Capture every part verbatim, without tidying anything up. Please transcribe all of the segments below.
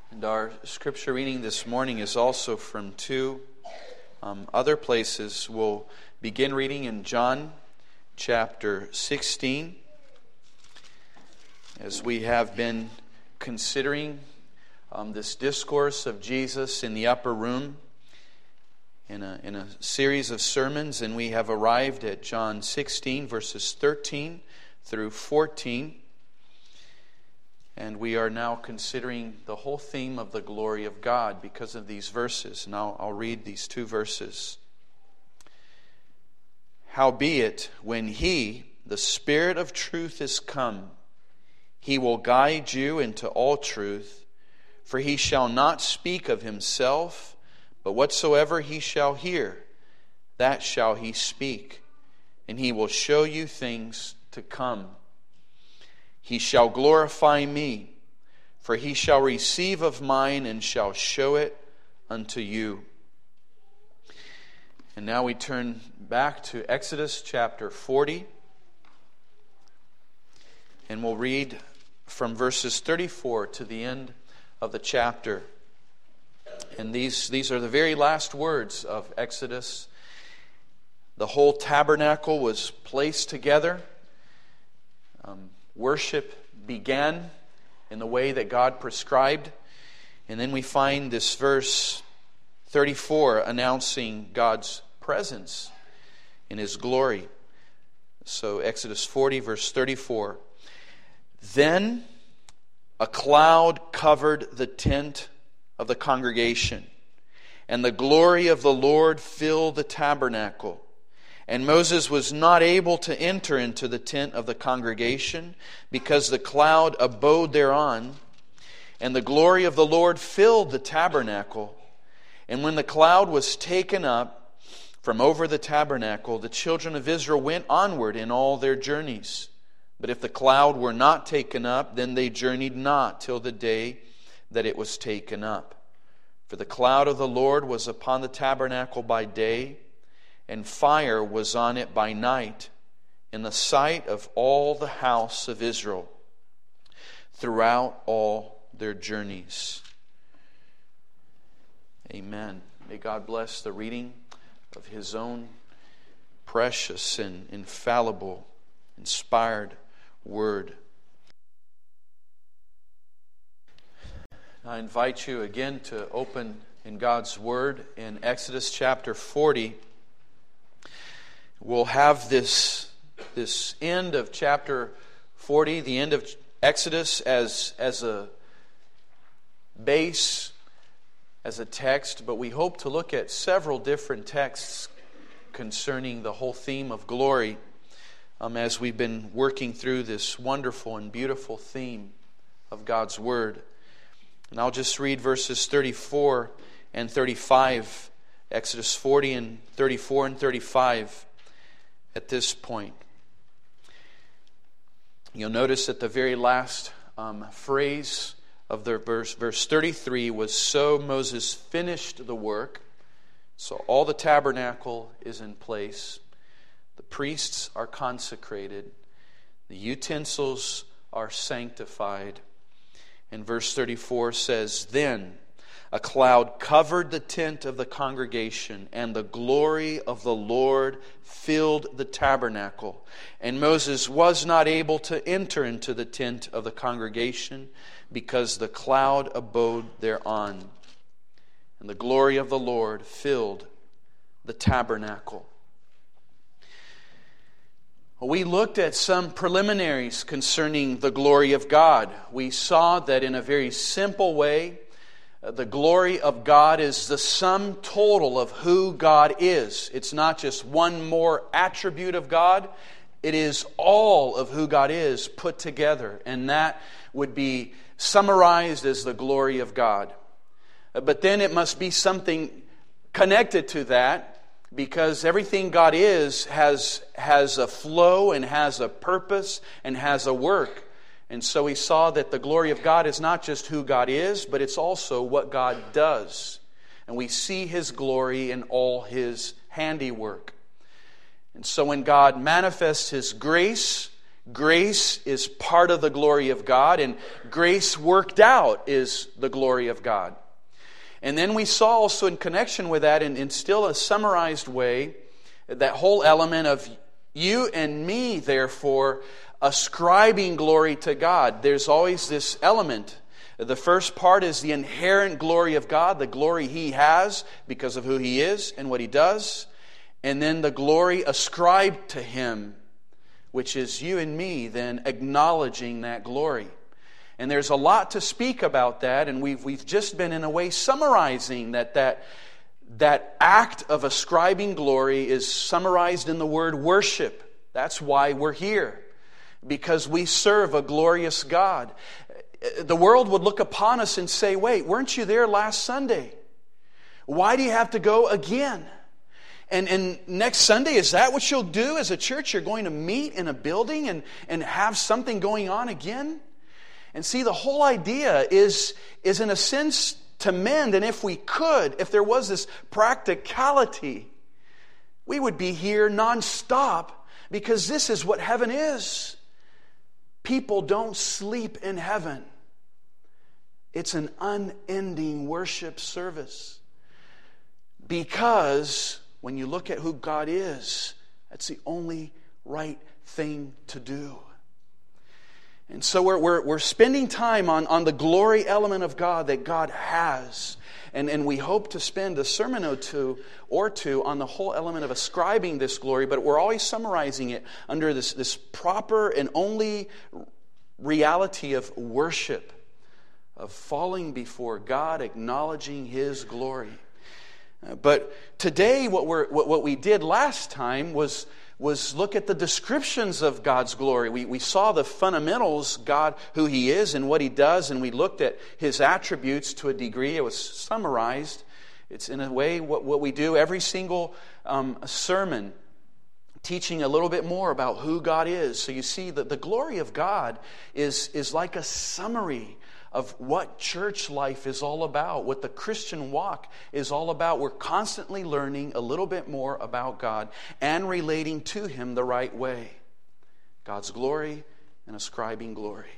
And our scripture reading this morning is also from two um, other places. We'll begin reading in John chapter sixteen, as we have been considering um, this discourse of Jesus in the upper room in a, in a series of sermons, and we have arrived at John sixteen, verses thirteen through fourteen. And we are now considering the whole theme of the glory of God because of these verses. And I'll, I'll read these two verses. Howbeit, when He, the Spirit of truth, is come, He will guide you into all truth, for He shall not speak of Himself, but whatsoever He shall hear, that shall He speak, and He will show you things to come. He shall glorify me, for He shall receive of mine and shall show it unto you. And now we turn back to Exodus chapter forty, and we'll read from verses thirty-four to the end of the chapter. And these, these are the very last words of Exodus. The whole tabernacle was placed together. Um, Worship began in the way that God prescribed. And then we find this verse thirty-four announcing God's presence in His glory. So Exodus forty, verse thirty-four. Then a cloud covered the tent of the congregation, and the glory of the Lord filled the tabernacle. And Moses was not able to enter into the tent of the congregation, because the cloud abode thereon, and the glory of the Lord filled the tabernacle. And when the cloud was taken up from over the tabernacle, the children of Israel went onward in all their journeys. But if the cloud were not taken up, then they journeyed not till the day that it was taken up. For the cloud of the Lord was upon the tabernacle by day, and fire was on it by night, in the sight of all the house of Israel, throughout all their journeys. Amen. May God bless the reading of His own precious and infallible, inspired Word. I invite you again to open in God's Word in Exodus chapter forty. We'll have this, this end of chapter forty, the end of Exodus, as, as a base, as a text, but we hope to look at several different texts concerning the whole theme of glory um, as we've been working through this wonderful and beautiful theme of God's Word. And I'll just read verses thirty-four and thirty-five, Exodus forty and thirty-four and thirty-five. At this point, you'll notice that the very last um, phrase of the verse, verse thirty-three, was so Moses finished the work. So all the tabernacle is in place. The priests are consecrated. The utensils are sanctified. And verse thirty-four says, Then a cloud covered the tent of the congregation, and the glory of the Lord filled the tabernacle. And Moses was not able to enter into the tent of the congregation, because the cloud abode thereon. And the glory of the Lord filled the tabernacle. We looked at some preliminaries concerning the glory of God. We saw that in a very simple way, the glory of God is the sum total of who God is. It's not just one more attribute of God. It is all of who God is put together. And that would be summarized as the glory of God. But then it must be something connected to that, because everything God is has, has a flow and has a purpose and has a work. And so we saw that the glory of God is not just who God is, but it's also what God does. And we see His glory in all His handiwork. And so when God manifests His grace, Grace is part of the glory of God, and grace worked out is the glory of God. And then we saw also in connection with that, in, in still a summarized way, that whole element of you and me, therefore, ascribing glory to God. There's always this element. The first part is the inherent glory of God, the glory He has because of who He is and what He does. And then the glory ascribed to Him, which is you and me then acknowledging that glory. And there's a lot to speak about that, and we've we've just been in a way summarizing that that that act of ascribing glory is summarized in the word worship. That's why we're here, because we serve a glorious God. The world would look upon us and say, wait, weren't you there last Sunday? Why do you have to go again? And, and next Sunday, is that what you'll do as a church? You're going to meet in a building and, and have something going on again? And see, the whole idea is, is in a sense to mend. And if we could, if there was this practicality, we would be here nonstop, because this is what heaven is. People don't sleep in heaven. It's an unending worship service. Because when you look at who God is, that's the only right thing to do. And so we're, we're, we're spending time on, on the glory element of God that God has. And, and we hope to spend a sermon or two, or two on the whole element of ascribing this glory, but we're always summarizing it under this, this proper and only reality of worship, of falling before God, acknowledging His glory. But today, what we're what, what we did last time was was look at the descriptions of God's glory. We we saw the fundamentals, God, who He is and what He does, and we looked at His attributes to a degree. It was summarized. It's in a way what, what we do every single um, sermon, teaching a little bit more about who God is. So you see that the glory of God is, is like a summary of what church life is all about, what the Christian walk is all about. We're constantly learning a little bit more about God and relating to Him the right way. God's glory and ascribing glory.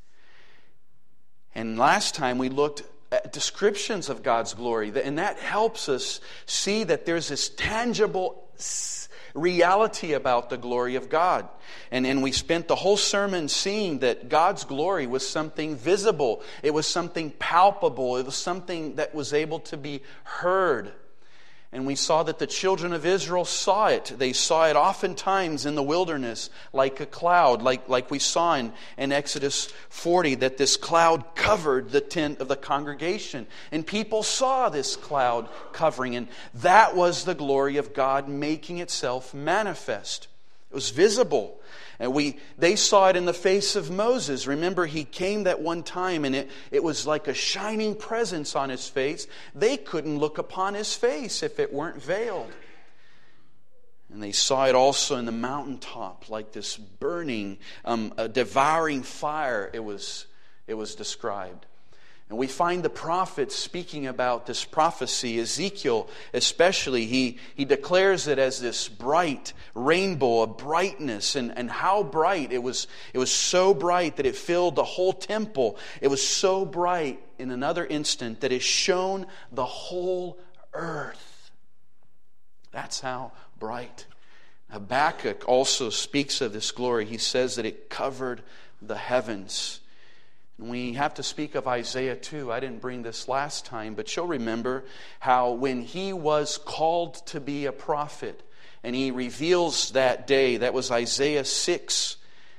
And last time we looked at descriptions of God's glory, and that helps us see that there's this tangible reality about the glory of God. And, and we spent the whole sermon seeing that God's glory was something visible. It was something palpable. It was something that was able to be heard. And we saw that the children of Israel saw it. They saw it oftentimes in the wilderness like a cloud, like, like we saw in, in Exodus forty, that this cloud covered the tent of the congregation. And people saw this cloud covering, and that was the glory of God making itself manifest. It was visible. And we they saw it in the face of Moses. Remember, he came that one time, and it, it was like a shining presence on his face. They couldn't look upon his face if it weren't veiled. And they saw it also in the mountaintop, like this burning, um, a devouring fire, it was, it was described. And we find the prophets speaking about this prophecy. Ezekiel especially, he, he declares it as this bright rainbow, a brightness. And, and how bright. It was, it was so bright that it filled the whole temple. It was so bright in another instant that it shone the whole earth. That's how bright. Habakkuk also speaks of this glory. He says that it covered the heavens. We have to speak of Isaiah too. I didn't bring this last time, but you'll remember how when he was called to be a prophet, and he reveals that day, that was Isaiah six,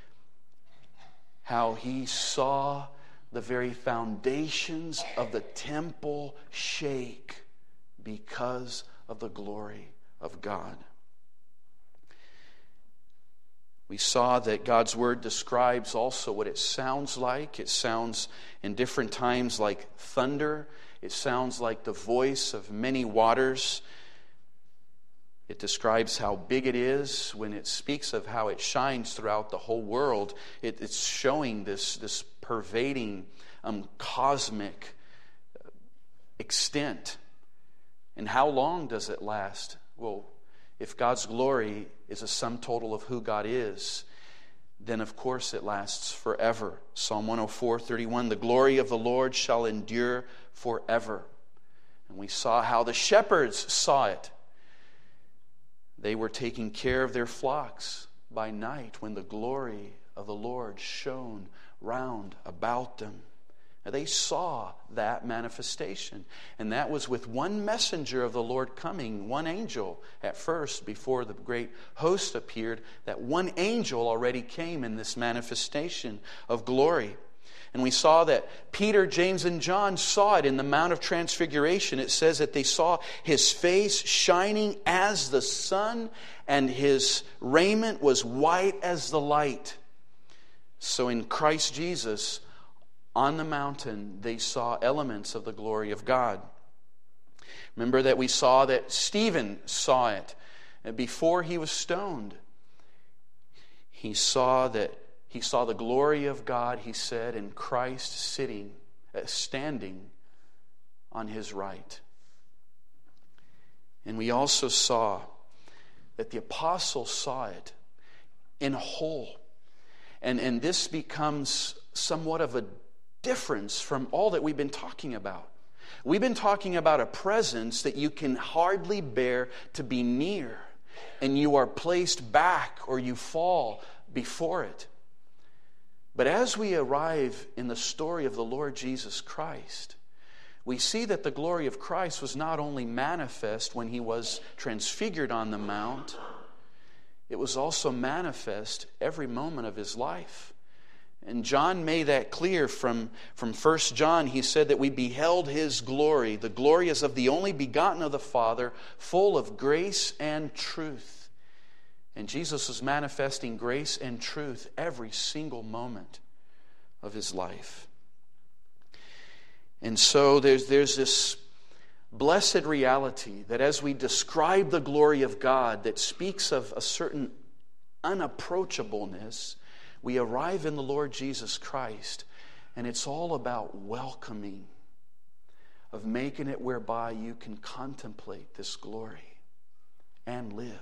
how he saw the very foundations of the temple shake because of the glory of God. We saw that God's Word describes also what it sounds like. It sounds in different times like thunder. It sounds like the voice of many waters. It describes how big it is when it speaks of how it shines throughout the whole world. It, it's showing this, this pervading um, cosmic extent. And how long does it last? Well, if God's glory is a sum total of who God is, then of course it lasts forever. Psalm one oh four, thirty-one, the glory of the Lord shall endure forever. And we saw how the shepherds saw it. They were taking care of their flocks by night when the glory of the Lord shone round about them. Now, they saw that manifestation. And that was with one messenger of the Lord coming, one angel at first before the great host appeared. That one angel already came in this manifestation of glory. And we saw that Peter, James, and John saw it in the Mount of Transfiguration. It says that they saw his face shining as the sun, and his raiment was white as the light. So in Christ Jesus, on the mountain, they saw elements of the glory of God. Remember that we saw that Stephen saw it before he was stoned. He saw that He saw the glory of God, he said, and Christ sitting, uh, standing on his right. And we also saw that the apostles saw it in whole. And, and this becomes somewhat of a difference from all that we've been talking about. We've been talking about a presence that you can hardly bear to be near, and you are placed back or you fall before it. But as we arrive in the story of the Lord Jesus Christ, we see that the glory of Christ was not only manifest when he was transfigured on the mount, it was also manifest every moment of his life. And John made that clear from, from First John. He said that we beheld his glory. The glory is of the only begotten of the Father, full of grace and truth. And Jesus was manifesting grace and truth every single moment of his life. And so there's, there's this blessed reality that as we describe the glory of God that speaks of a certain unapproachableness, we arrive in the Lord Jesus Christ, and it's all about welcoming, of making it whereby you can contemplate this glory and live.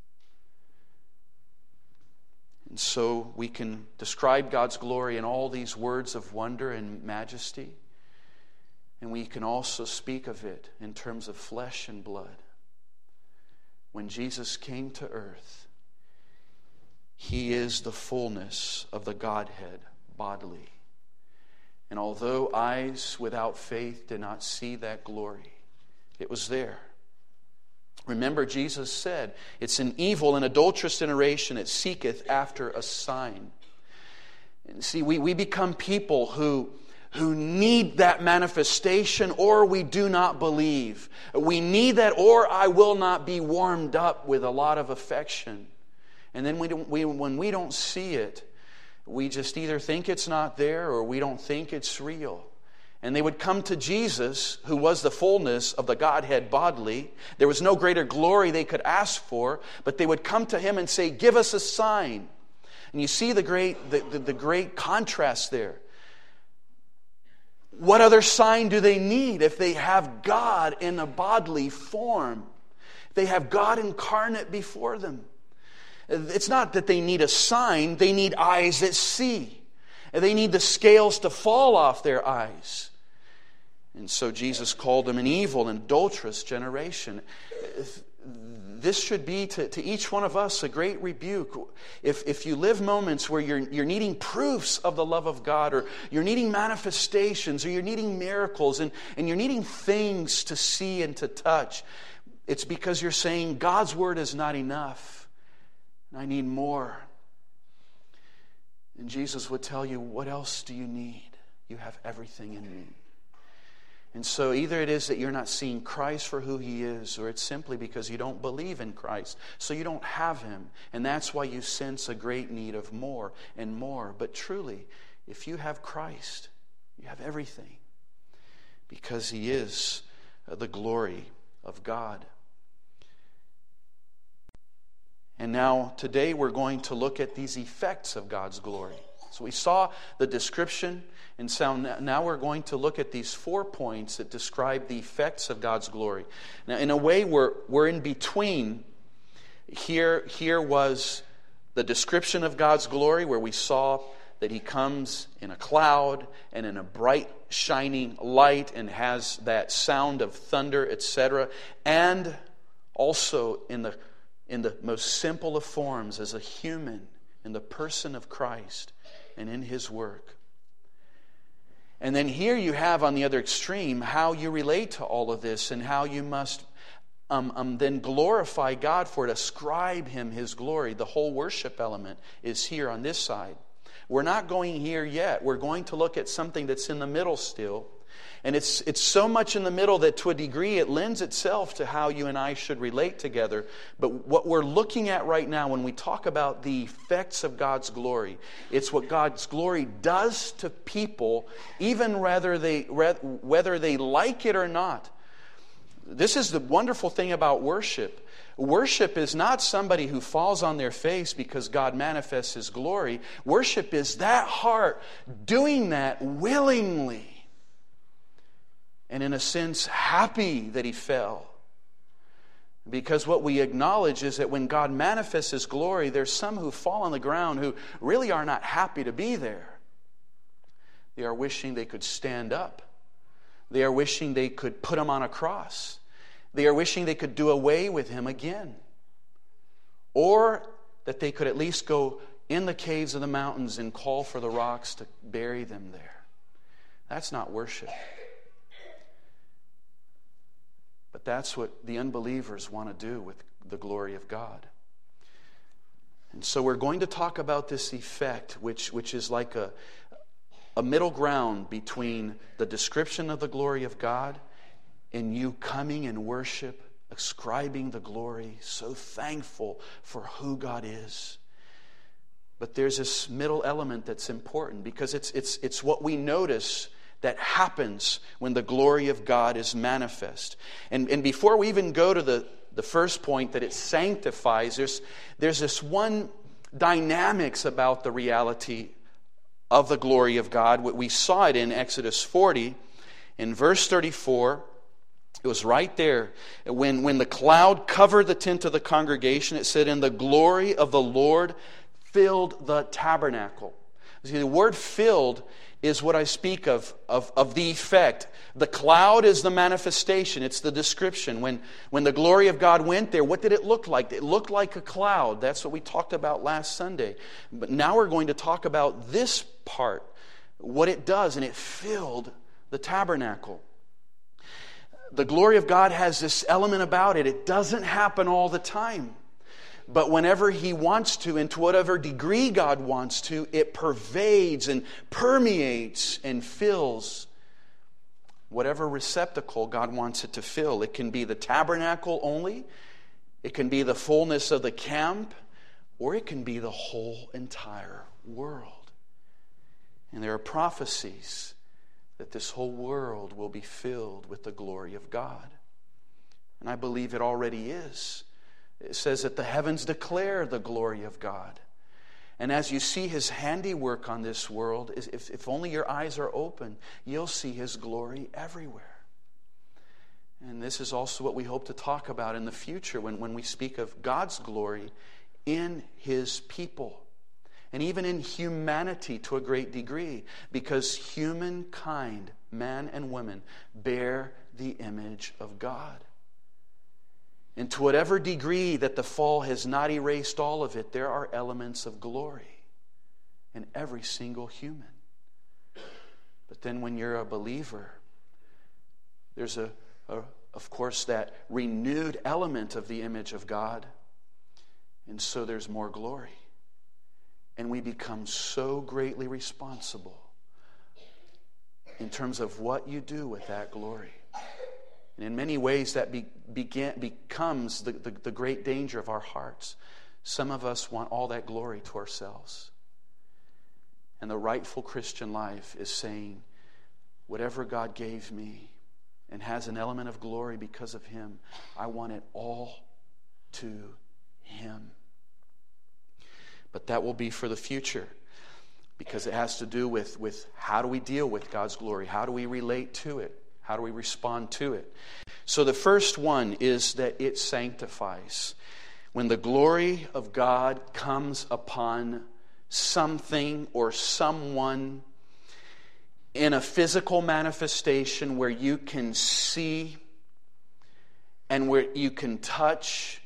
And so we can describe God's glory in all these words of wonder and majesty. And we can also speak of it in terms of flesh and blood. When Jesus came to earth, he is the fullness of the Godhead bodily. And although eyes without faith did not see that glory, it was there. Remember, Jesus said, it's an evil and adulterous generation that seeketh after a sign. And see, we, we become people who, who need that manifestation, or we do not believe. We need that, or I will not be warmed up with a lot of affection. And then we don't, we, when we don't see it, we just either think it's not there or we don't think it's real. And they would come to Jesus, who was the fullness of the Godhead bodily. There was no greater glory they could ask for, but they would come to him and say, give us a sign. And you see the great, the, the, the great contrast there. What other sign do they need if they have God in a bodily form? They have God incarnate before them. It's not that they need a sign, they need eyes that see. They need the scales to fall off their eyes. And so Jesus called them an evil and adulterous generation. This should be to, to each one of us a great rebuke. If, if you live moments where you're, you're needing proofs of the love of God, or you're needing manifestations, or you're needing miracles, and, and you're needing things to see and to touch, it's because you're saying God's word is not enough. I need more. And Jesus would tell you, what else do you need? You have everything in me. And so either it is that you're not seeing Christ for who he is, or it's simply because you don't believe in Christ. So you don't have him. And that's why you sense a great need of more and more. But truly, if you have Christ, you have everything. Because he is the glory of God. And now, today we're going to look at these effects of God's glory. So we saw the description, and so now we're going to look at these four points that describe the effects of God's glory. Now, in a way, we're, we're in between. Here, here was the the description of God's glory, where we saw that He comes in a cloud and in a bright shining light and has that sound of thunder, et cetera, and also in the in the most simple of forms as a human in the person of Christ and in His work. And then here you have on the other extreme how you relate to all of this and how you must um, um, then glorify God for it, ascribe Him His glory. The whole worship element is here on this side. We're not going here yet. We're going to look at something that's in the middle still. And it's it's so much in the middle that to a degree it lends itself to how you and I should relate together. But what we're looking at right now when we talk about the effects of God's glory, it's what God's glory does to people, even whether they, whether they like it or not. This is the wonderful thing about worship. Worship is not somebody who falls on their face because God manifests His glory. Worship is that heart doing that willingly. And in a sense, happy that he fell. Because what we acknowledge is that when God manifests His glory, there's some who fall on the ground who really are not happy to be there. They are wishing they could stand up. They are wishing they could put Him on a cross. They are wishing they could do away with Him again. Or that they could at least go in the caves of the mountains and call for the rocks to bury them there. That's not worship. But that's what the unbelievers want to do with the glory of God. And so we're going to talk about this effect, which, which is like a, a middle ground between the description of the glory of God and you coming in worship, ascribing the glory, so thankful for who God is. But there's this middle element that's important because it's it's it's what we notice that happens when the glory of God is manifest. And, and before we even go to the, the first point that it sanctifies, there's, there's this one dynamics about the reality of the glory of God. We saw it in Exodus forty. In verse thirty-four, it was right there. When, when the cloud covered the tent of the congregation, it said, "And the glory of the Lord filled the tabernacle." See, the word filled is what I speak of, of, of the effect. The cloud is the manifestation. It's the description. When, when the glory of God went there, what did it look like? It looked like a cloud. That's what we talked about last Sunday. But now we're going to talk about this part, what it does, and it filled the tabernacle. The glory of God has this element about it. It doesn't happen all the time. But whenever He wants to, and to whatever degree God wants to, it pervades and permeates and fills whatever receptacle God wants it to fill. It can be the tabernacle only, it can be the fullness of the camp, or it can be the whole entire world. And there are prophecies that this whole world will be filled with the glory of God. And I believe it already is. It says that the heavens declare the glory of God. And as you see His handiwork on this world, if, if only your eyes are open, you'll see His glory everywhere. And this is also what we hope to talk about in the future when, when we speak of God's glory in His people. And even in humanity to a great degree. Because humankind, man and woman, bear the image of God. And to whatever degree that the fall has not erased all of it, there are elements of glory in every single human. But then when you're a believer, there's a, a of course that renewed element of the image of God. And so there's more glory. And we become so greatly responsible in terms of what you do with that glory. And in many ways that be, began, becomes the, the, the great danger of our hearts. Some of us want all that glory to ourselves. And the rightful Christian life is saying, whatever God gave me and has an element of glory because of Him, I want it all to Him. But that will be for the future. Because it has to do with, with how do we deal with God's glory? How do we relate to it? How do we respond to it? So the first one is that it sanctifies. when the glory of God comes upon something or someone in a physical manifestation where you can see and where you can touch.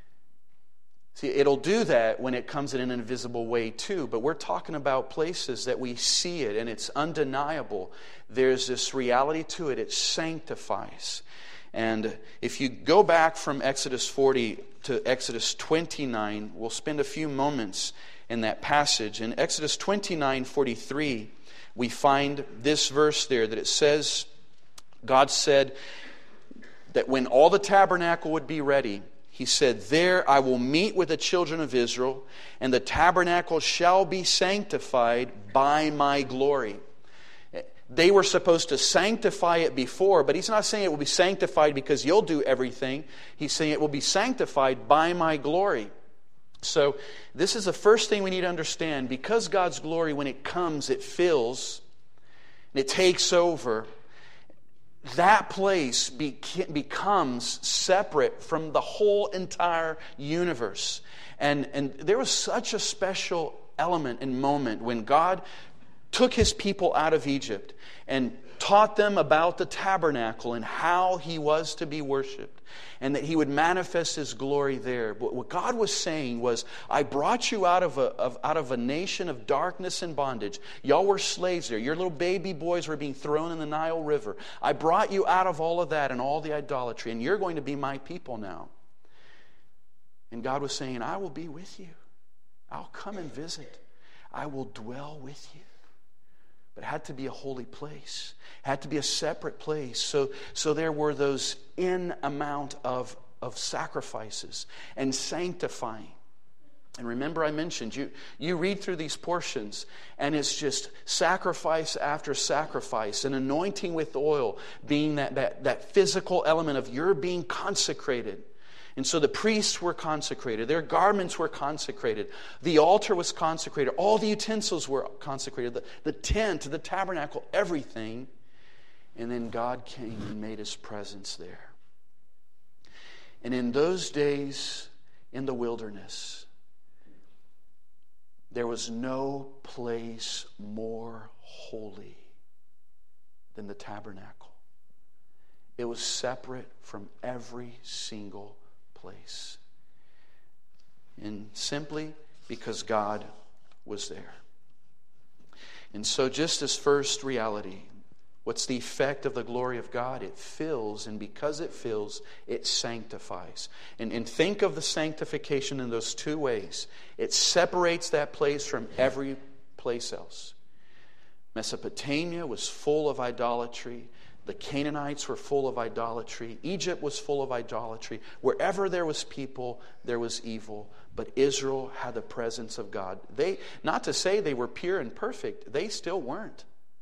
See, it'll do that when it comes in an invisible way too, but we're talking about places that we see it and it's undeniable. There's this reality to it. It sanctifies. And if you go back from Exodus forty to Exodus twenty-nine, we'll spend a few moments in that passage. In Exodus twenty-nine forty-three, we find this verse there that it says, God said that when all the tabernacle would be ready, He said, there I will meet with the children of Israel, and the tabernacle shall be sanctified by my glory. They were supposed to sanctify it before, but He's not saying it will be sanctified because you'll do everything. He's saying it will be sanctified by my glory. So this is the first thing we need to understand. Because God's glory, when it comes, it fills, and it takes over, that place becomes separate from the whole entire universe. And, and there was such a special element and moment when God took His people out of Egypt and taught them about the tabernacle and how He was to be worshipped, and that He would manifest His glory there. But what God was saying was, I brought you out of a, of, out of a nation of darkness and bondage. Y'all were slaves there. Your little baby boys were being thrown in the Nile River. I brought you out of all of that and all the idolatry, and you're going to be my people now. And God was saying, I will be with you. I'll come and visit. I will dwell with you. But it had to be a holy place. It had to be a separate place. So, so there were those in amount of, of sacrifices and sanctifying. And remember I mentioned, you, you read through these portions, and it's just sacrifice after sacrifice, and anointing with oil being that, that, that physical element of you're being consecrated. And so the priests were consecrated. Their garments were consecrated. The altar was consecrated. All the utensils were consecrated. The, the tent, the tabernacle, everything. And then God came and made His presence there. And in those days in the wilderness, there was no place more holy than the tabernacle. It was separate from every single place. And simply because God was there. And so just as first reality, what's the effect of the glory of God? It fills, and because it fills, it sanctifies. And, and think of the sanctification in those two ways. It separates that place from every place else. Mesopotamia was full of idolatry. The Canaanites were full of idolatry. Egypt was full of idolatry. Wherever there was people, there was evil. But Israel had the presence of God. They, not to say they were pure and perfect, they still weren't.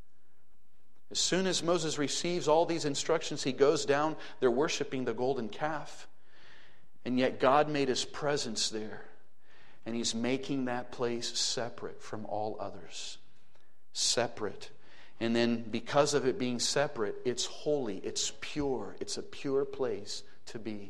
As soon as Moses receives all these instructions, he goes down, they're worshiping the golden calf. And yet God made His presence there. And He's making that place separate from all others. Separate. And then because of it being separate, it's holy, it's pure, it's a pure place to be.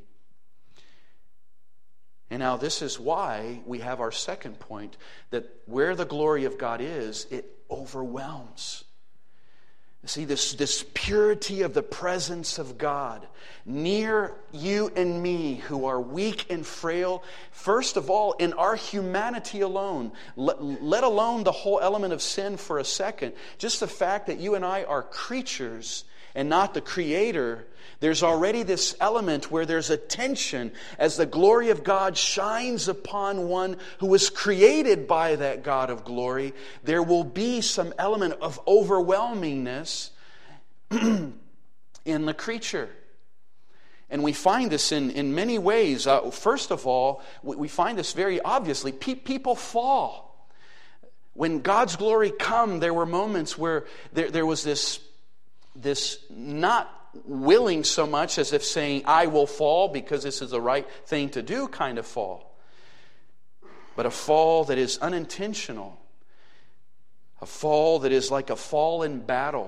And now this is why we have our second point, that where the glory of God is, it overwhelms. See, this, this purity of the presence of God near you and me who are weak and frail, first of all, in our humanity alone, let, let alone the whole element of sin for a second, just the fact that you and I are creatures and not the Creator, there's already this element where there's a tension as the glory of God shines upon one who was created by that God of glory. There will be some element of overwhelmingness in the creature. And we find this in, in many ways. Uh, first of all, we, we find this very obviously. Pe- people fall. When God's glory come, there were moments where there, there was this This not willing so much as if saying, I will fall because this is the right thing to do kind of fall. But a fall that is unintentional. A fall that is like a fall in battle.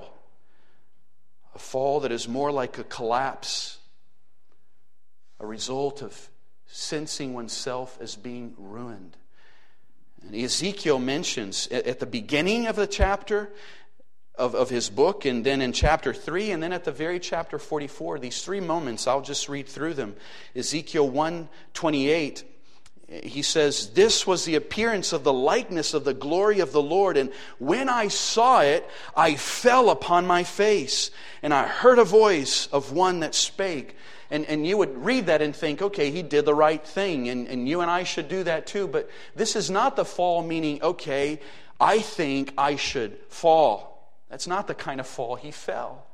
A fall that is more like a collapse. A result of sensing oneself as being ruined. And Ezekiel mentions at the beginning of the chapter of, of his book, and then in chapter three, and then at the very chapter forty-four, these three moments, I'll just read through them. Ezekiel one twenty-eight, he says, "This was the appearance of the likeness of the glory of the Lord, and when I saw it, I fell upon my face, and I heard a voice of one that spake." And, and you would read that and think, okay, he did the right thing, and, and you and I should do that too. But this is not the fall meaning, okay, I think I should fall. That's not the kind of fall he fell.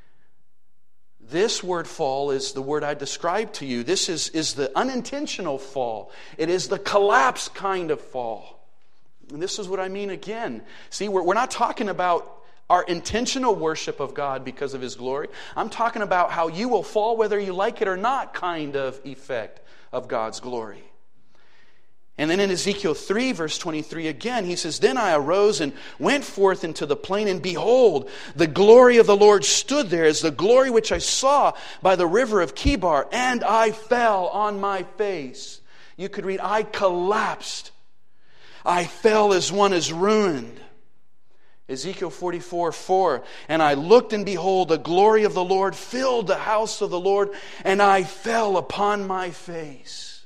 This word fall is the word I described to you. This is, is the unintentional fall. It is the collapse kind of fall. And this is what I mean again. See, we're, we're not talking about our intentional worship of God because of His glory. I'm talking about how you will fall whether you like it or not kind of effect of God's glory. And then in Ezekiel three, verse twenty-three again, he says, "Then I arose and went forth into the plain, and behold, the glory of the Lord stood there as the glory which I saw by the river of Chebar, and I fell on my face." You could read, I collapsed. I fell as one is ruined. Ezekiel forty-four four, "And I looked, and behold, the glory of the Lord filled the house of the Lord, and I fell upon my face."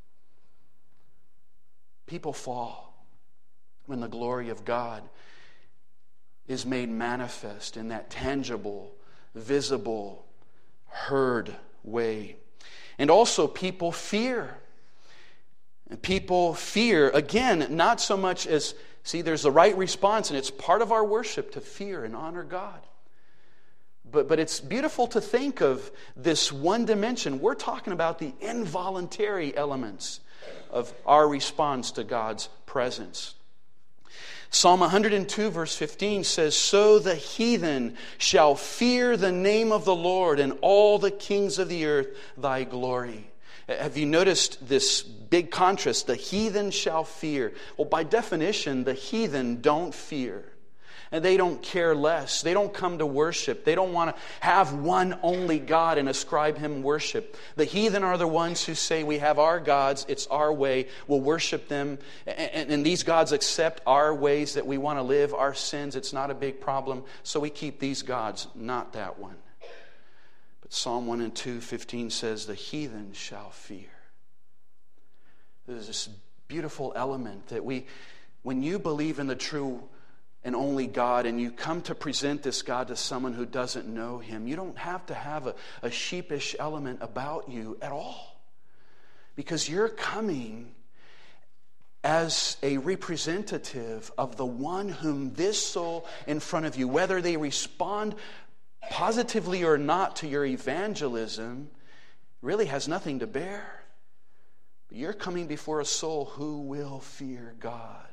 People fall when the glory of God is made manifest in that tangible, visible, heard way. And also people fear. And people fear, again, not so much as, see, there's the right response, and it's part of our worship to fear and honor God. But, but it's beautiful to think of this one dimension. We're talking about the involuntary elements of our response to God's presence. Psalm one hundred two verse fifteen says, "So the heathen shall fear the name of the Lord, and all the kings of the earth thy glory." Have you noticed this big contrast? The heathen shall fear. Well, by definition, the heathen don't fear. And they don't care less. They don't come to worship. They don't want to have one only God and ascribe Him worship. The heathen are the ones who say, we have our gods, it's our way, we'll worship them. And, and these gods accept our ways that we want to live, our sins, it's not a big problem. So we keep these gods, not that one. But Psalm one and two fifteen says, the heathen shall fear. There's this beautiful element that we, when you believe in the true and only God, and you come to present this God to someone who doesn't know Him, you don't have to have a, a sheepish element about you at all. Because you're coming as a representative of the one whom this soul in front of you, whether they respond positively or not to your evangelism, really has nothing to bear. But you're coming before a soul who will fear God,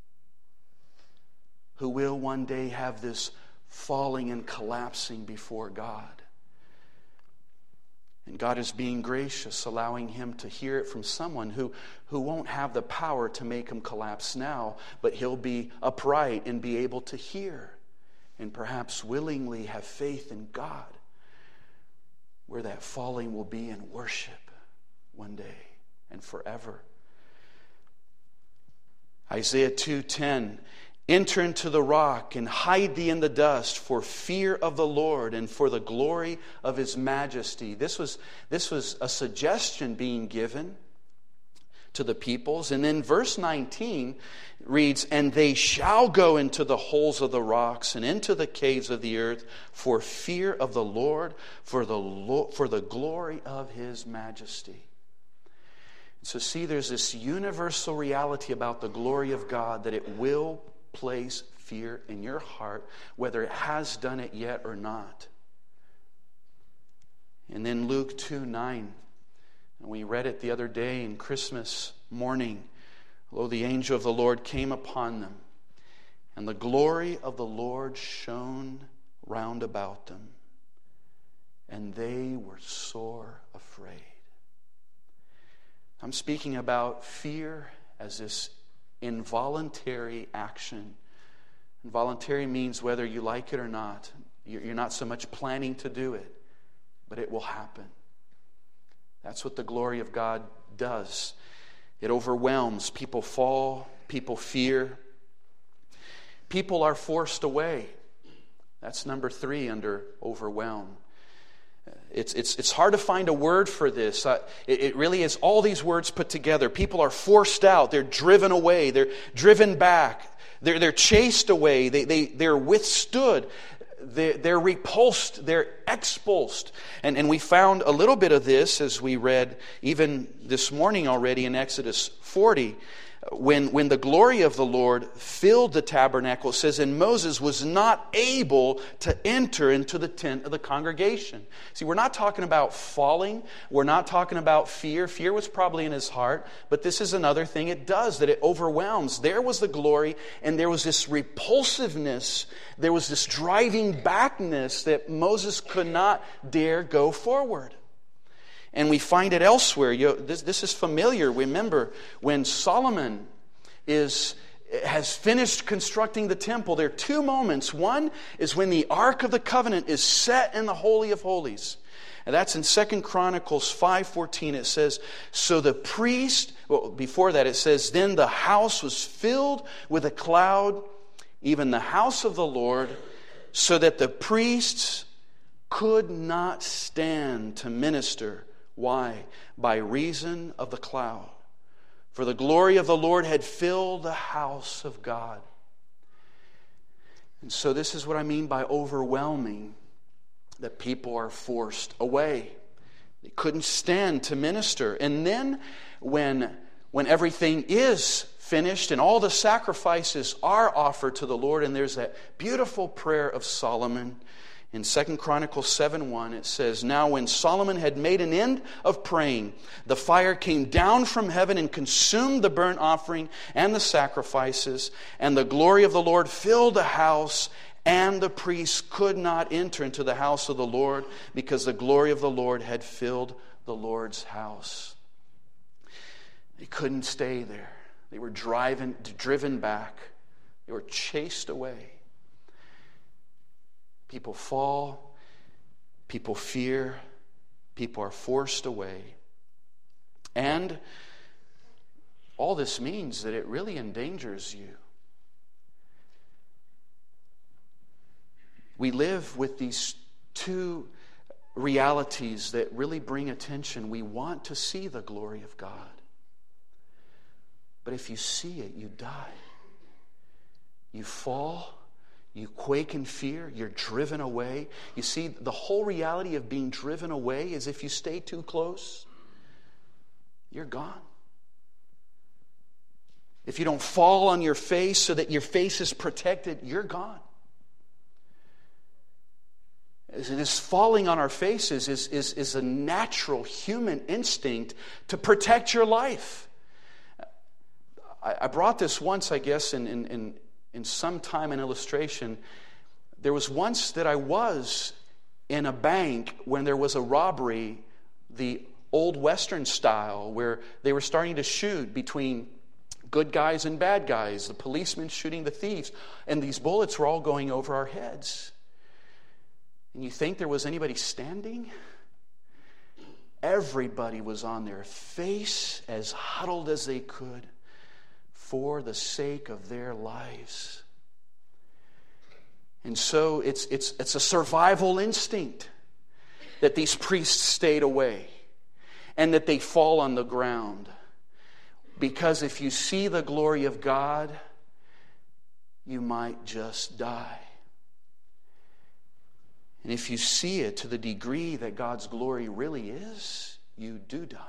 who will one day have this falling and collapsing before God. And God is being gracious, allowing him to hear it from someone who, who won't have the power to make him collapse now, but he'll be upright and be able to hear and perhaps willingly have faith in God, where that falling will be in worship one day and forever. Isaiah two ten, enter into the rock and hide thee in the dust for fear of the Lord and for the glory of His majesty. This was, this was a suggestion being given to the peoples. And then verse nineteen reads, and they shall go into the holes of the rocks and into the caves of the earth for fear of the Lord, for the, Lo- for the glory of His majesty. So see, there's this universal reality about the glory of God, that it will place fear in your heart, whether it has done it yet or not. And then Luke two nine, and we read it the other day in Christmas morning. Lo, the angel of the Lord came upon them, and the glory of the Lord shone round about them, and they were sore afraid. I'm speaking about fear as this involuntary action. Involuntary means whether you like it or not. You're not so much planning to do it, but it will happen. That's what the glory of God does. It overwhelms. People fall. People fear. People are forced away. That's number three under overwhelm. It's, it's, it's hard to find a word for this. Uh, it, it really is all these words put together. People are forced out. They're driven away. They're driven back. They're, they're chased away. They, they, they're withstood. They're, they're repulsed. They're expulsed. And, and we found a little bit of this as we read even this morning already in Exodus forty. When, when the glory of the Lord filled the tabernacle, it says, and Moses was not able to enter into the tent of the congregation. See, we're not talking about falling. We're not talking about fear. Fear was probably in his heart. But this is another thing it does, that it overwhelms. There was the glory, and there was this repulsiveness. There was this driving backness that Moses could not dare go forward. And we find it elsewhere. You, this, this is familiar. Remember, when Solomon is, has finished constructing the temple, there are two moments. One is when the Ark of the Covenant is set in the Holy of Holies. And that's in Second Chronicles five fourteen. It says, so the priest, well, before that it says, then the house was filled with a cloud, even the house of the Lord, so that the priests could not stand to minister. Why? By reason of the cloud. For the glory of the Lord had filled the house of God. And so this is what I mean by overwhelming, that people are forced away. They couldn't stand to minister. And then when, when everything is finished and all the sacrifices are offered to the Lord, and there's that beautiful prayer of Solomon, in Second Chronicles seven one, it says, now when Solomon had made an end of praying, the fire came down from heaven and consumed the burnt offering and the sacrifices, and the glory of the Lord filled the house, and the priests could not enter into the house of the Lord, because the glory of the Lord had filled the Lord's house. They couldn't stay there. They were driving, driven back. They were chased away. People fall, people fear, people are forced away. And all this means that it really endangers you. We live with these two realities that really bring attention. We want to see the glory of God. But if you see it, you die. You fall. You quake in fear. You're driven away. You see, the whole reality of being driven away is if you stay too close, you're gone. If you don't fall on your face so that your face is protected, you're gone. This falling on our faces is, is, is a natural human instinct to protect your life. I, I brought this once, I guess, in, in, in In some time, an illustration. There was once that I was in a bank when there was a robbery, the old Western style, where they were starting to shoot between good guys and bad guys, the policemen shooting the thieves, and these bullets were all going over our heads. And you think there was anybody standing? Everybody was on their face, as huddled as they could, for the sake of their lives. And so it's, it's, it's a survival instinct that these priests stayed away and that they fall on the ground. Because if you see the glory of God, you might just die. And if you see it to the degree that God's glory really is, you do die.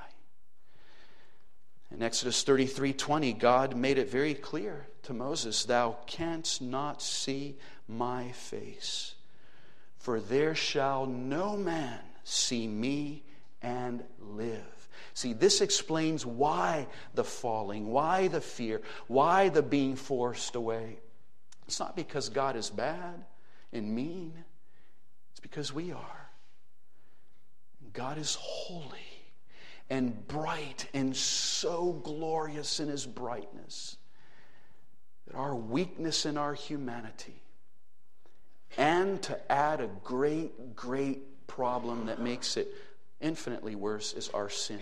In Exodus thirty-three twenty, God made it very clear to Moses, thou canst not see my face, for there shall no man see me and live. See, this explains why the falling, why the fear, why the being forced away. It's not because God is bad and mean. It's because we are. God is holy and bright and so glorious in His brightness that our weakness in our humanity, and to add a great, great problem that makes it infinitely worse, is our sin.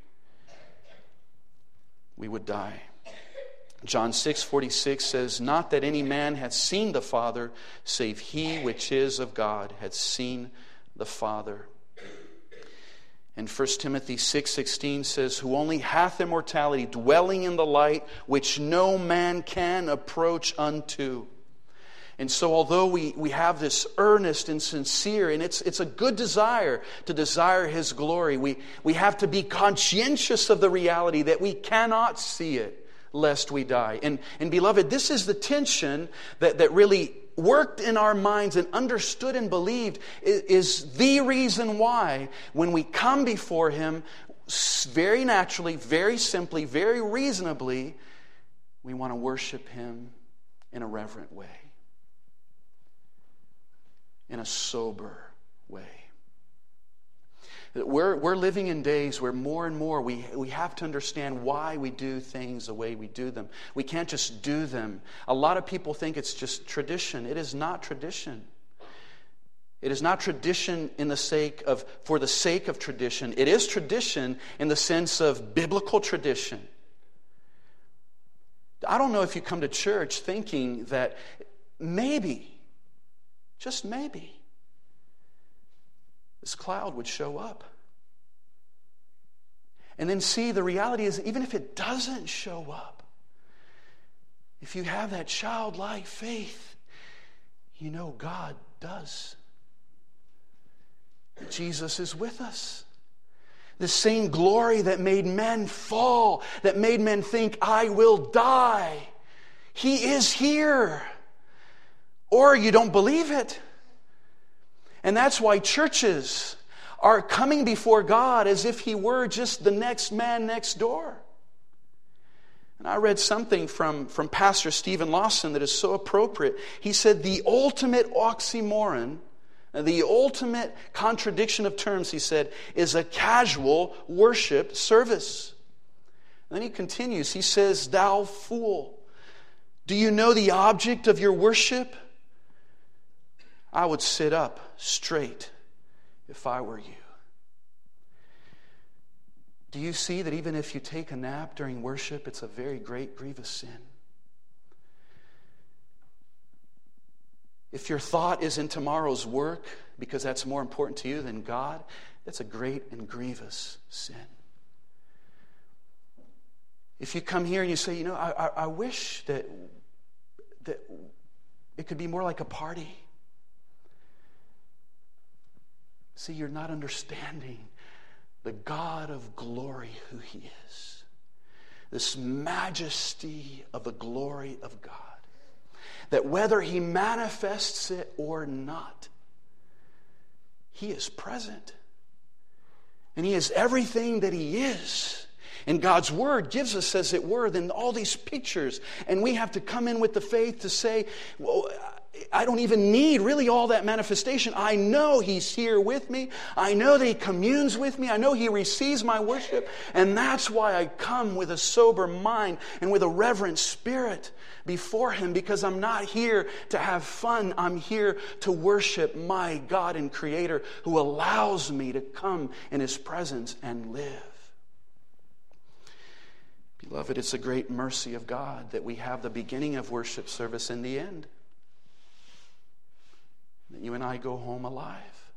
We would die. John six forty-six says, "Not that any man hath seen the Father, save he which is of God hath seen the Father." And First Timothy six sixteen says, "Who only hath immortality, dwelling in the light, which no man can approach unto." And so although we, we have this earnest and sincere, and it's it's a good desire to desire His glory, we, we have to be conscientious of the reality that we cannot see it lest we die. And, and beloved, this is the tension that, that really worked in our minds and understood and believed is, is the reason why when we come before Him, very naturally, very simply, very reasonably, we want to worship Him in a reverent way, in a sober way. We're, we're living in days where more and more we, we have to understand why we do things the way we do them. We can't just do them. A lot of people think it's just tradition. It is not tradition. It is not tradition in the sake of, for the sake of tradition. It is tradition in the sense of biblical tradition. I don't know if you come to church thinking that maybe, just maybe, this cloud would show up. And then see, the reality is, even if it doesn't show up, if you have that childlike faith, you know God does. Jesus is with us. The same glory that made men fall, that made men think, I will die, He is here. Or you don't believe it. And that's why churches are coming before God as if He were just the next man next door. And I read something from, from Pastor Stephen Lawson that is so appropriate. He said the ultimate oxymoron, the ultimate contradiction of terms, he said, is a casual worship service. And then he continues, he says, "Thou fool, do you know the object of your worship? I would sit up straight if I were you." Do you see that even if you take a nap during worship, it's a very great, grievous sin? If your thought is in tomorrow's work, because that's more important to you than God, that's a great and grievous sin. If you come here and you say, you know, I, I, I wish that, that it could be more like a party. See, you're not understanding the God of glory, who He is. This majesty of the glory of God. That whether He manifests it or not, He is present. And He is everything that He is. And God's Word gives us, as it were, then all these pictures. And we have to come in with the faith to say, well, I don't even need really all that manifestation. I know He's here with me. I know that He communes with me. I know He receives my worship. And that's why I come with a sober mind and with a reverent spirit before Him, because I'm not here to have fun. I'm here to worship my God and Creator, who allows me to come in His presence and live. Beloved, it's a great mercy of God that we have the beginning of worship service and the end. That you and I go home alive.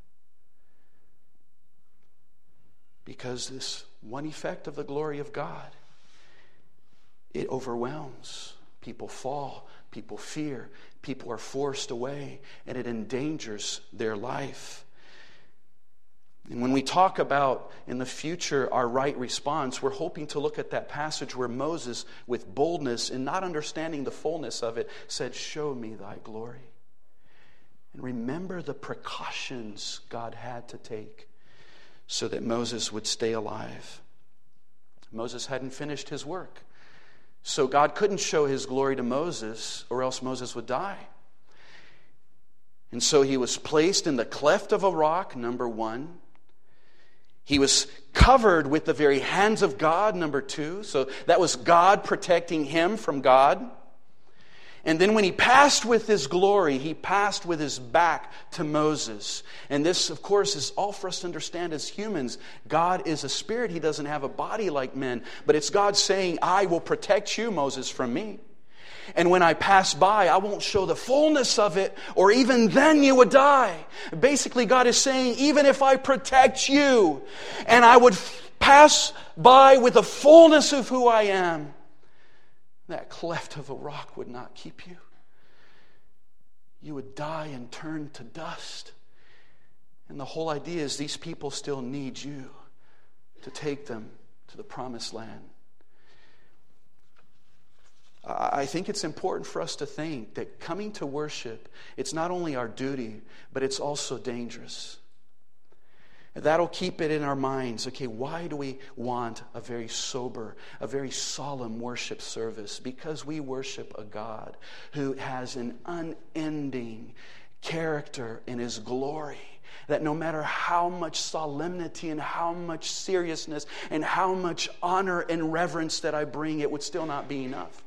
Because this one effect of the glory of God, it overwhelms. People fall, people fear, people are forced away, and it endangers their life. And when we talk about in the future our right response, we're hoping to look at that passage where Moses, with boldness and not understanding the fullness of it, said, "Show me thy glory." And remember the precautions God had to take so that Moses would stay alive. Moses hadn't finished his work. So God couldn't show His glory to Moses, or else Moses would die. And so he was placed in the cleft of a rock, number one. He was covered with the very hands of God, number two. So that was God protecting him from God. And then when he passed with his glory, he passed with his back to Moses. And this, of course, is all for us to understand as humans. God is a spirit. He doesn't have a body like men. But it's God saying, I will protect you, Moses, from me. And when I pass by, I won't show the fullness of it, or even then you would die. Basically, God is saying, even if I protect you, and I would pass by with the fullness of who I am, that cleft of a rock would not keep you. You would die and turn to dust. And the whole idea is these people still need you to take them to the promised land. I think it's important for us to think that coming to worship, it's not only our duty, but it's also dangerous. That'll keep it in our minds. Okay, why do we want a very sober, a very solemn worship service? Because we worship a God who has an unending character in His glory. That no matter how much solemnity and how much seriousness and how much honor and reverence that I bring, it would still not be enough.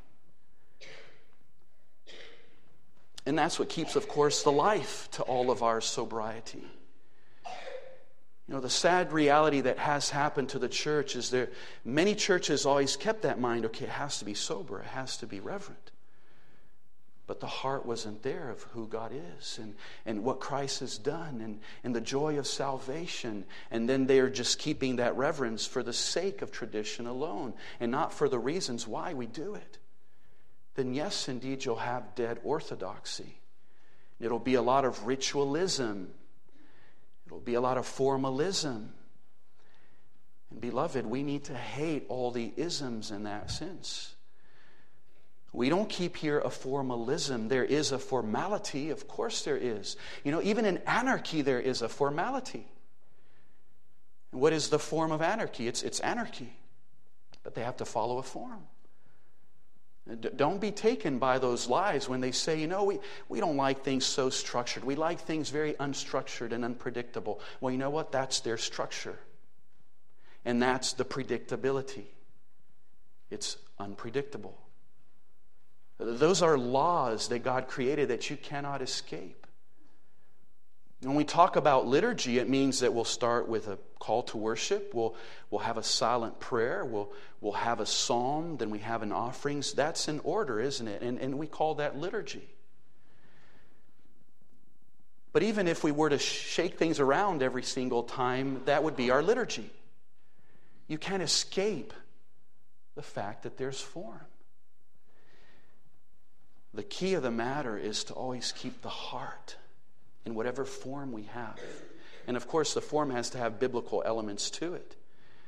And that's what keeps, of course, the life to all of our sobriety. You know, the sad reality that has happened to the church is there, many churches always kept that mind, okay, it has to be sober, it has to be reverent. But the heart wasn't there of who God is and, and what Christ has done and, and the joy of salvation. And then they're just keeping that reverence for the sake of tradition alone and not for the reasons why we do it. Then yes, indeed, you'll have dead orthodoxy. It'll be a lot of ritualism. It'll be a lot of formalism. And beloved, we need to hate all the isms in that sense. We don't keep here a formalism. There is a formality. Of course there is. You know, even in anarchy there is a formality. And what is the form of anarchy? It's, it's anarchy. But they have to follow a form. Don't be taken by those lies when they say, you know, we, we don't like things so structured. We like things very unstructured and unpredictable. Well, you know what? That's their structure. And that's the predictability. It's unpredictable. Those are laws that God created that you cannot escape. When we talk about liturgy, it means that we'll start with a call to worship. We'll, we'll have a silent prayer. We'll, we'll have a psalm. Then we have an offerings. That's in order, isn't it? And, and we call that liturgy. But even if we were to shake things around every single time, that would be our liturgy. You can't escape the fact that there's form. The key of the matter is to always keep the heart in whatever form we have. And of course, the form has to have biblical elements to it.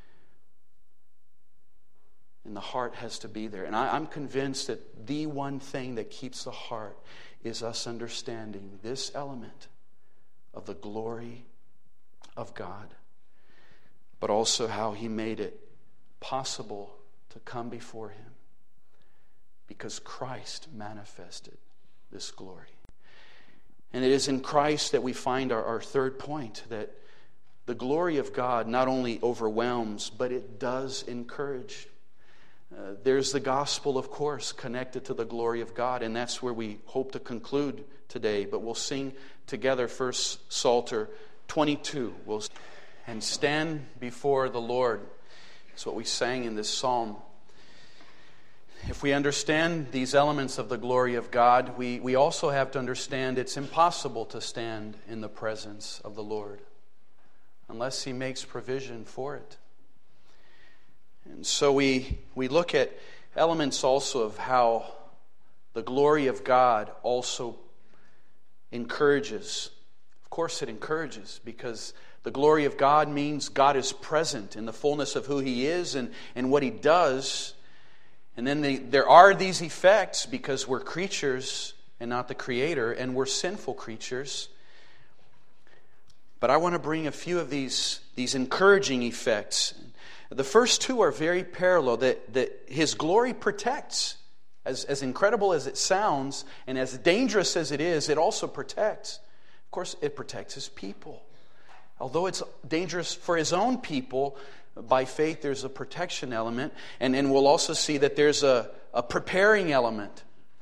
And the heart has to be there. And I, I'm convinced that the one thing that keeps the heart is us understanding this element of the glory of God, but also how He made it possible to come before Him because Christ manifested this glory. And it is in Christ that we find our, our third point, that the glory of God not only overwhelms, but it does encourage. Uh, there's the gospel, of course, connected to the glory of God, and that's where we hope to conclude today. But we'll sing together first Psalter twenty-two. We'll and stand before the Lord. That's what we sang in this psalm. If we understand these elements of the glory of God, we, we also have to understand it's impossible to stand in the presence of the Lord unless He makes provision for it. And so we, we look at elements also of how the glory of God also encourages. Of course it encourages, because the glory of God means God is present in the fullness of who He is and, and what He does. And then the, there are these effects because we're creatures and not the Creator, and we're sinful creatures. But I want to bring a few of these, these encouraging effects. The first two are very parallel, that, that His glory protects. As, as incredible as it sounds and as dangerous as it is, it also protects. Of course, it protects His people. Although it's dangerous for His own people, by faith there's a protection element. And, and we'll also see that there's a, a preparing element.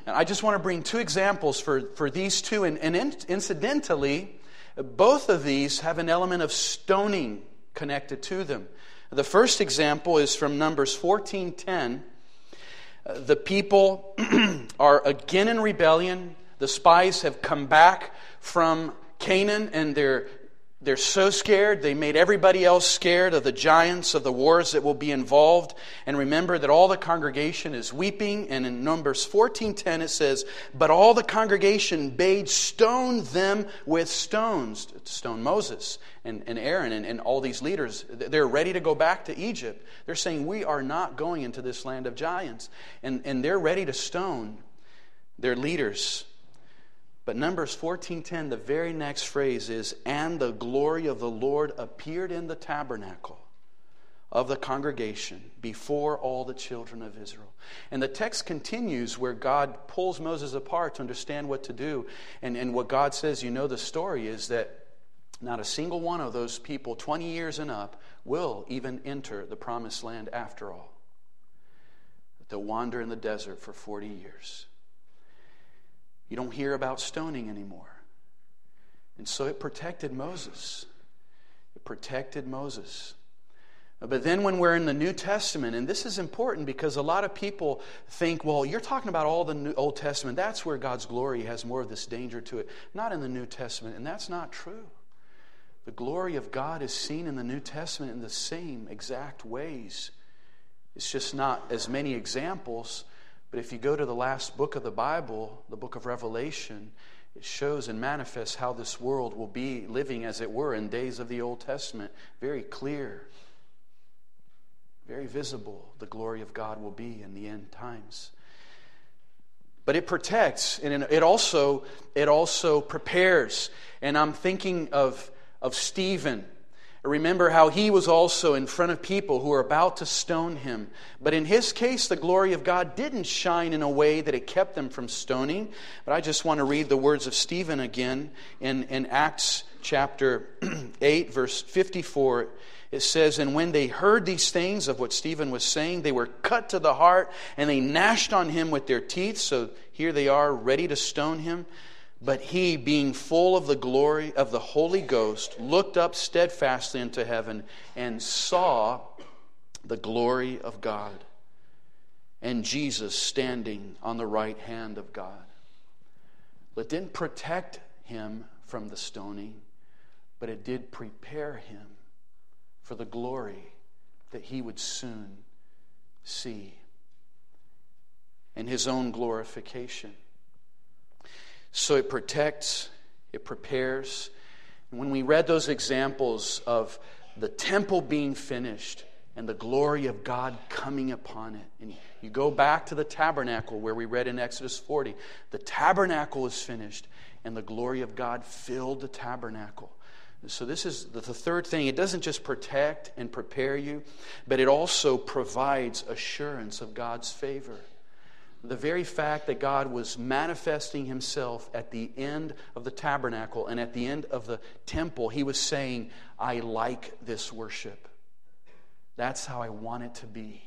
And I just want to bring two examples for, for these two. And, and in, incidentally, both of these have an element of stoning connected to them. The first example is from Numbers fourteen ten. The people are again in rebellion. The spies have come back from Canaan, and they're they're so scared. They made everybody else scared of the giants, of the wars that will be involved. And remember that all the congregation is weeping. And in Numbers fourteen ten it says, "But all the congregation bade stone them with stones," to stone Moses and, and Aaron and, and all these leaders. They're ready to go back to Egypt. They're saying, "We are not going into this land of giants." And, and they're ready to stone their leaders. But Numbers fourteen ten, the very next phrase is, "And the glory of the Lord appeared in the tabernacle of the congregation before all the children of Israel." And the text continues where God pulls Moses apart to understand what to do. And, and what God says, you know the story, is that not a single one of those people, twenty years and up, will even enter the promised land after all. They'll wander in the desert for forty years. You don't hear about stoning anymore. And so it protected Moses. It protected Moses. But then when we're in the New Testament, and this is important because a lot of people think, well, you're talking about all the New, Old Testament. That's where God's glory has more of this danger to it. Not in the New Testament, and that's not true. The glory of God is seen in the New Testament in the same exact ways. It's just not as many examples. But if you go to the last book of the Bible, the book of Revelation, it shows and manifests how this world will be living, as it were, in days of the Old Testament. Very clear, very visible, the glory of God will be in the end times. But it protects, and it also it also prepares. And I'm thinking of, of Stephen. Remember how he was also in front of people who were about to stone him. But in his case, the glory of God didn't shine in a way that it kept them from stoning. But I just want to read the words of Stephen again in, in Acts chapter eight, verse fifty-four. It says, "And when they heard these things of what Stephen was saying, they were cut to the heart, and they gnashed on him with their teeth." So here they are, ready to stone him. "But he, being full of the glory of the Holy Ghost, looked up steadfastly into heaven and saw the glory of God, and Jesus standing on the right hand of God." Well, it didn't protect him from the stoning, but it did prepare him for the glory that he would soon see in his own glorification. So it protects, it prepares. And when we read those examples of the temple being finished and the glory of God coming upon it, and you go back to the tabernacle where we read in Exodus forty, the tabernacle is finished and the glory of God filled the tabernacle. So this is the third thing. It doesn't just protect and prepare you, but it also provides assurance of God's favor. The very fact that God was manifesting himself at the end of the tabernacle and at the end of the temple, he was saying, "I like this worship. That's how I want it to be."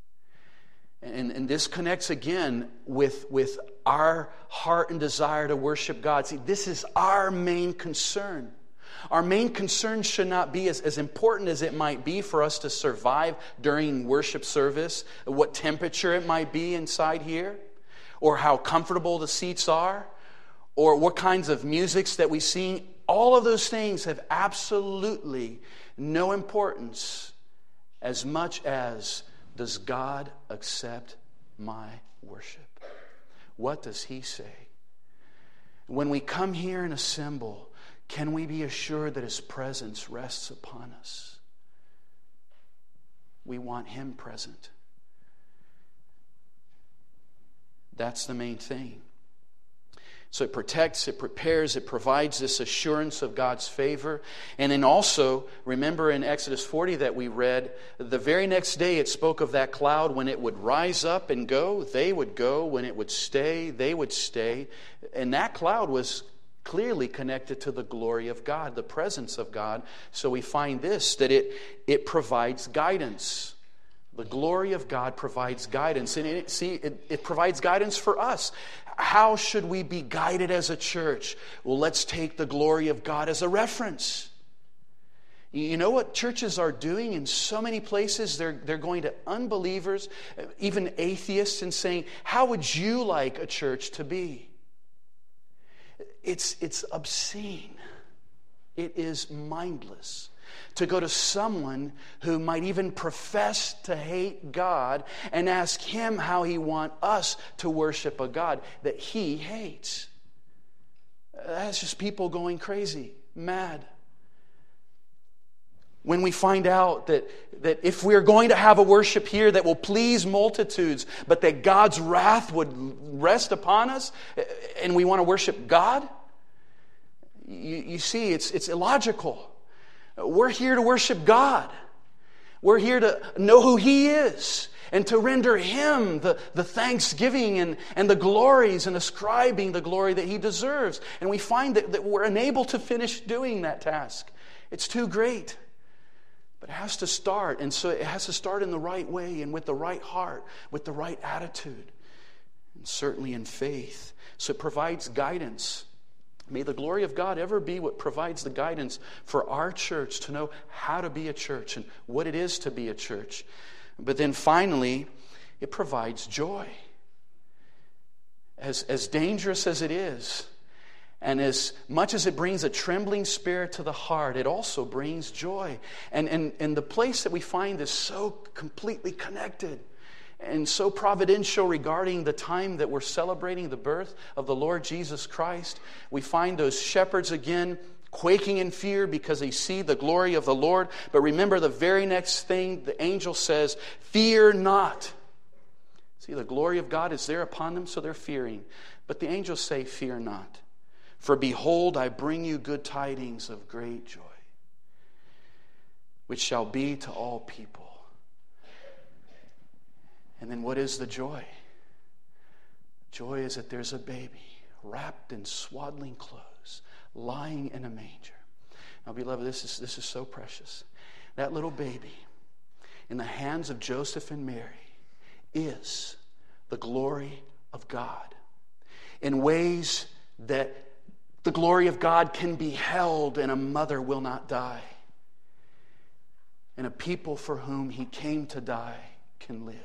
And, and this connects again with, with our heart and desire to worship God. See, this is our main concern. Our main concern should not be as, as important as it might be for us to survive during worship service, what temperature it might be inside here, or how comfortable the seats are, or what kinds of musics that we sing. All of those things have absolutely no importance as much as, does God accept my worship? What does he say? When we come here and assemble, can we be assured that his presence rests upon us? We want him present. That's the main thing. So it protects, it prepares, it provides this assurance of God's favor. And then also, remember in Exodus forty that we read, the very next day it spoke of that cloud. When it would rise up and go, they would go. When it would stay, they would stay. And that cloud was clearly connected to the glory of God, the presence of God. So we find this, that it, it provides guidance. The glory of God provides guidance. And it, see, it, it provides guidance for us. How should we be guided as a church? Well, let's take the glory of God as a reference. You know what churches are doing in so many places? They're, they're going to unbelievers, even atheists, and saying, how would you like a church to be? It's, it's obscene. It is mindless to go to someone who might even profess to hate God and ask him how he wants us to worship a God that he hates. That's just people going crazy, mad. When we find out that, that if we're going to have a worship here that will please multitudes, but that God's wrath would rest upon us, and we want to worship God, you, you see, it's, it's illogical. We're here to worship God. We're here to know who He is and to render Him the, the thanksgiving and, and the glories and ascribing the glory that He deserves. And we find that, that we're unable to finish doing that task. It's too great. But it has to start. And so it has to start in the right way and with the right heart, with the right attitude, and certainly in faith. So it provides guidance. May the glory of God ever be what provides the guidance for our church to know how to be a church and what it is to be a church. But then finally, it provides joy. As, as dangerous as it is, and as much as it brings a trembling spirit to the heart, it also brings joy. And, and, and the place that we find is so completely connected and so providential regarding the time that we're celebrating the birth of the Lord Jesus Christ. We find those shepherds again quaking in fear because they see the glory of the Lord. But remember the very next thing the angel says, fear not. See, the glory of God is there upon them, so they're fearing. But the angels say, fear not. For behold, I bring you good tidings of great joy, which shall be to all people. And then what is the joy? Joy is that there's a baby wrapped in swaddling clothes, lying in a manger. Now, beloved, this is, this is so precious. That little baby in the hands of Joseph and Mary is the glory of God in ways that the glory of God can be held and a mother will not die. And a people for whom He came to die can live.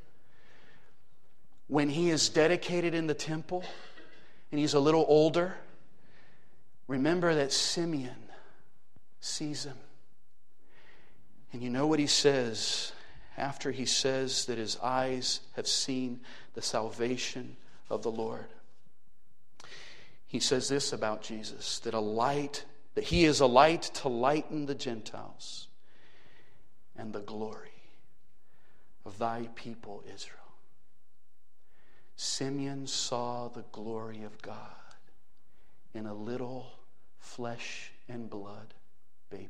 When He is dedicated in the temple and He's a little older, remember that Simeon sees Him. And you know what he says after he says that his eyes have seen the salvation of the Lord. He says this about Jesus, that a light, that He is a light to lighten the Gentiles and the glory of thy people Israel. Simeon saw the glory of God in a little flesh and blood baby.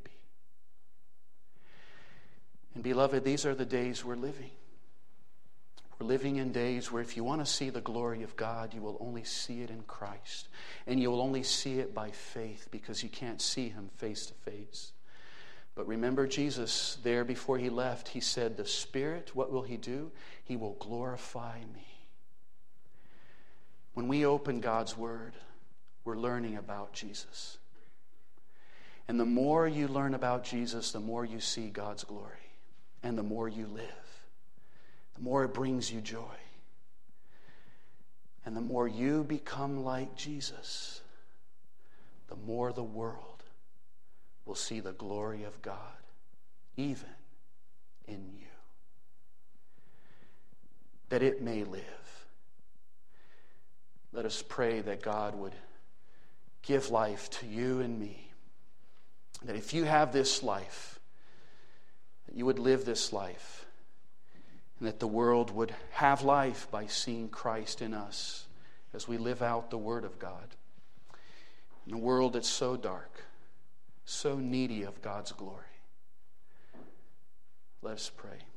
And beloved, these are the days we're living. We're living in days where if you want to see the glory of God, you will only see it in Christ. And you will only see it by faith because you can't see Him face to face. But remember Jesus, there before He left, He said, the Spirit, what will He do? He will glorify me. When we open God's Word, we're learning about Jesus. And the more you learn about Jesus, the more you see God's glory. And the more you live. The more it brings you joy. And the more you become like Jesus, the more the world will see the glory of God, even in you. That it may live. Let us pray that God would give life to you and me. That if you have this life, that you would live this life. And that the world would have life by seeing Christ in us as we live out the Word of God. In a world that's so dark, so needy of God's glory. Let us pray.